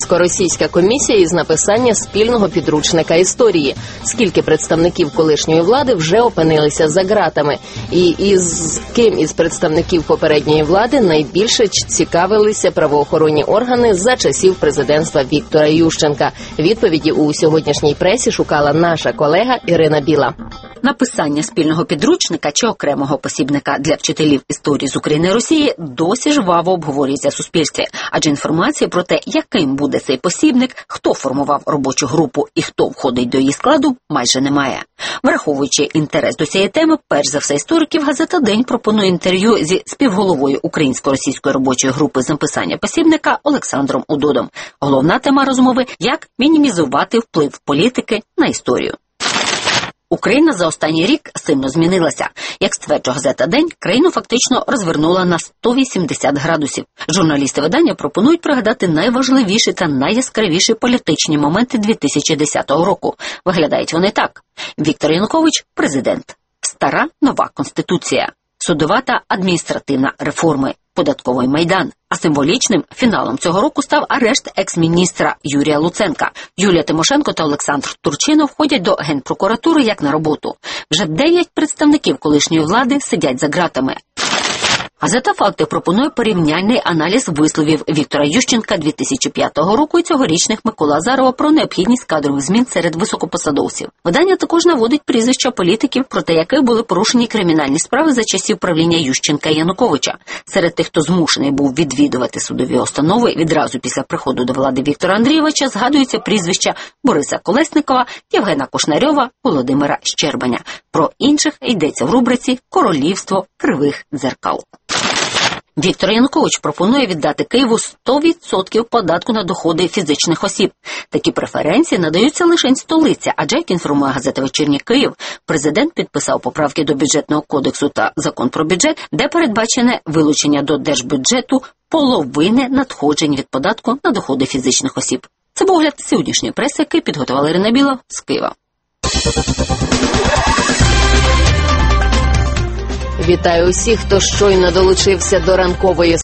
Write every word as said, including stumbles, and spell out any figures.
українсько-російська комісія із написання спільного підручника історії. Скільки представників колишньої влади вже опинилися за ґратами? І із ким із представників попередньої влади найбільше цікавилися правоохоронні органи за часів президентства Віктора Ющенка? Відповіді у сьогоднішній пресі шукала наша колега Ірина Біла. Написання спільного підручника чи окремого посібника для вчителів історії з України і Росії досі жваво обговорюється в суспільстві, адже інформації про те, яким буде цей посібник, хто формував робочу групу і хто входить до її складу, майже немає. Враховуючи інтерес до цієї теми, перш за все істориків, газета «День» пропонує інтерв'ю зі співголовою українсько-російської робочої групи з написання посібника Олександром Удодом. Головна тема розмови – як мінімізувати вплив політики на історію. Україна за останній рік сильно змінилася. Як стверджує газета «День», країну фактично розвернула на сто вісімдесят градусів. Журналісти видання пропонують пригадати найважливіші та найяскравіші політичні моменти дві тисячі десятого року. Виглядають вони так. Віктор Янукович – президент. Стара нова конституція. Судова та адміністративна реформи. Податковий майдан. А символічним фіналом цього року став арешт екс-міністра Юрія Луценка. Юлія Тимошенко та Олександр Турчинов входять до Генпрокуратури як на роботу. Вже дев'ять представників колишньої влади сидять за ґратами. Газета «Факти» пропонує порівняльний аналіз висловів Віктора Ющенка дві тисячі п'ятого року і цьогорічних Миколи Азарова про необхідність кадрових змін серед високопосадовців. Видання також наводить прізвища політиків, проти яких були порушені кримінальні справи за часів правління Ющенка і Януковича. Серед тих, хто змушений був відвідувати судові установи відразу після приходу до влади Віктора Андрійовича, згадуються прізвища Бориса Колєснікова, Євгена Кушнарьова, Володимира Щербаня. Про інших йдеться в рубриці «Королівство кривих дзеркал». Віктор Янукович пропонує віддати Києву сто відсотків податку на доходи фізичних осіб. Такі преференції надаються лише столиці, адже, як інформує газета «Вечірній Київ», президент підписав поправки до бюджетного кодексу та закон про бюджет, де передбачене вилучення до держбюджету половини надходжень від податку на доходи фізичних осіб. Це був огляд сьогоднішньої преси, який підготувала Ірина Біла з Києва. Вітаю усіх, хто щойно долучився до ранкової